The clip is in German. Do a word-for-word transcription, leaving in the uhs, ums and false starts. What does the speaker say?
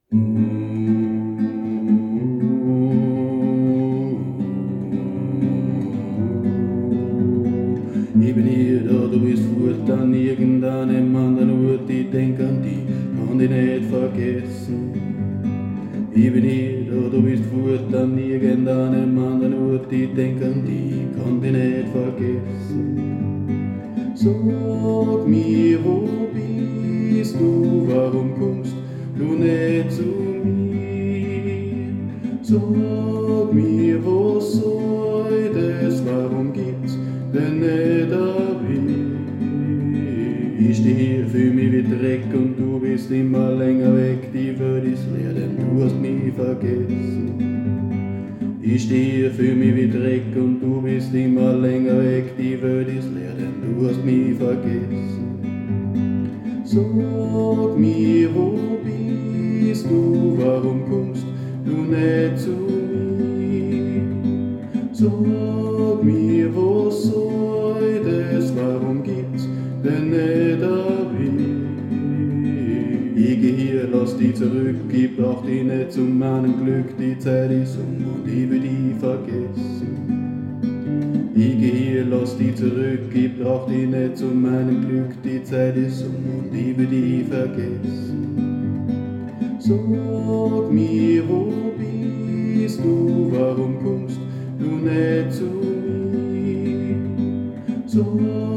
Ich bin hier, da du bist fort an irgendeinem anderen Ort. Ich denk an dich, kann dich nicht vergessen. Ich bin hier, da du bist fort an irgendeinem anderen Ort. Ich denk an dich, kann dich nicht vergessen. Sag mir, wo bist du, warum kommst du nicht zu mir? Sag mir, was soll das, warum gibt's denn nicht ein Weg? Ich steh hier, fühl mich wie Dreck und du bist immer länger weg. Die Welt ist leer, denn du hast mich vergessen. Ich steh hier, fühl mich wie Dreck und du bist immer länger weg. Die Welt ist leer, denn du hast mich vergessen. Sag mir, wo bist du, warum kommst du nicht zu mir? Sag mir, was soll das, warum gibt's denn nicht ein Weg? Ich geh hier, lass dich zurück, ich brauch dich nicht zu meinem Glück. Die Zeit ist um und ich will dich vergessen. Ich geh hier, lass dich zurück, ich brauch dich nicht zu meinem Glück. Die Zeit ist um und ich will dich vergessen. Sag mir, wo bist du, warum kommst du nicht zu mir? Sag